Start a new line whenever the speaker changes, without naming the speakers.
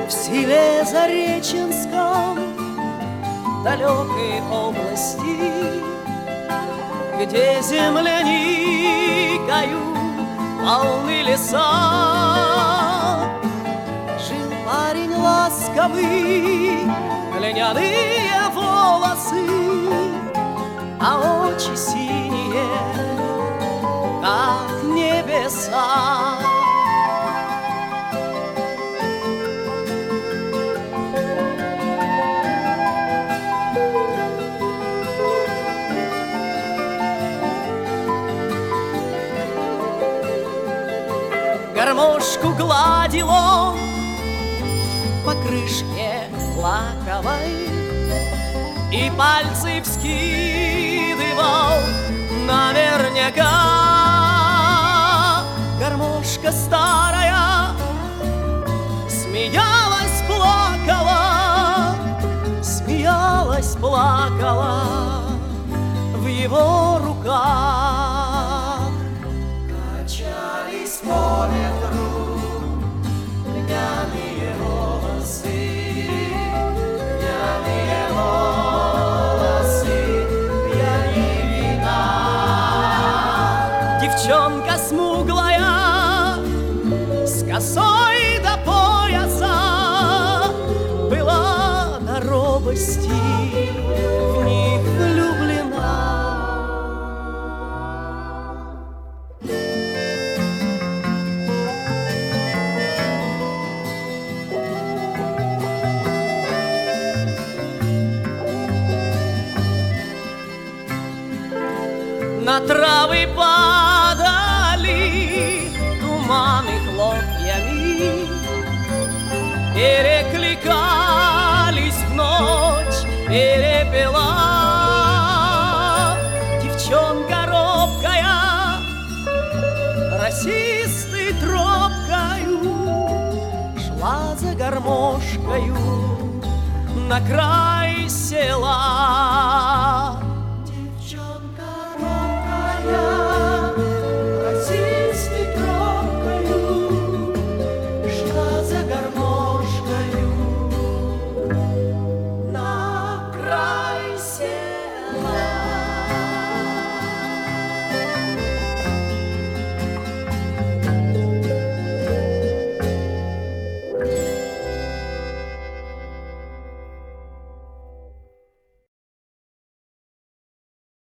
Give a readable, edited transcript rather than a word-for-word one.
В селе Зареченском, далекой области, где земляникою полны леса, жил парень ласковый, льняные волосы, а очи синие, как небеса. Гармошку гладил он по крышке лаковой и пальцы вскидывал наверняка. Гармошка старая смеялась, плакала, смеялась, плакала в его руках. Качались по ветру льняные волосы, льняные волосы, пьяни вина. Девчонка смуглая с косой до пояса была на робости в них влюблена. На травы падали туманы хлопьями, перекликались в ночь перепела. Девчонка робкая, росистой тропкою шла за гармошкою на край села.